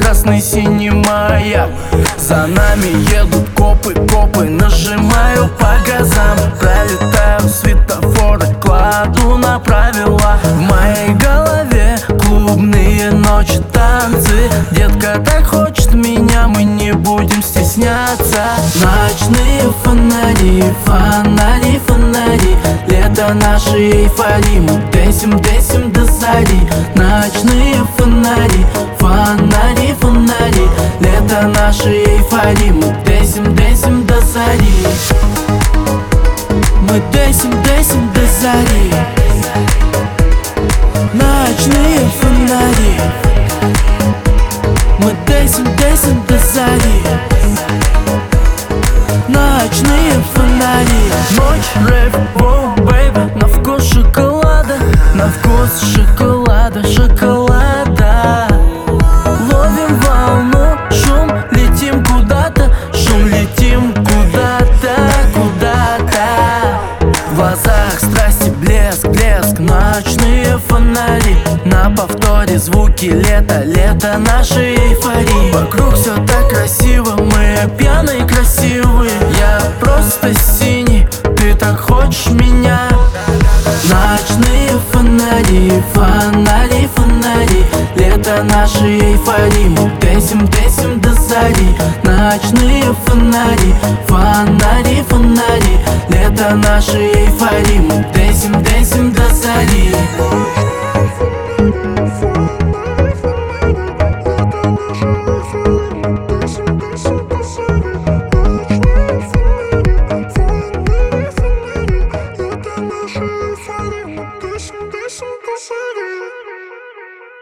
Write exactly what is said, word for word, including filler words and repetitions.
красный, синий маяк. За нами едут копы, копы, нажимаю по газам. Пролетаю светофоры, кладу на правила. В моей голове клубные ночи, танцы. Детка так хочет меня, мы не будем стесняться. Ночные фонари, фонари, фонари. Лето нашей эйфории, мы дэнсим, дэнсим до зари. Ночные фонари, фонари, фонари. Лето нашей эйфории, мы дэнсим, дэнсим до зари. Мы дэнсим, дэнсим до зари. Ночные фонари, мы дэнсим, дэнсим до зари. Ночные фонари. Ночь, рэп, воу, бэйби. На вкус шоколада, на вкус шоколада, шоколада. Ловим волну, шум, летим куда-то, шум, летим куда-то, куда-то. В глазах страсти, блеск, блеск. Ночные фонари, на повторе звуки лета, лето нашей эйфории. Вокруг все так красиво, мы пьяные красивые. Я просто синий, ты так хочешь меня. Ночные фонари, фонари, фонари. Лето нашей эйфории, мы дэнсим, дэнсим до зари. Ночные фонари, фонари, фонари. Лето нашей эйфории, мы дэнсим, дэнсим до зари.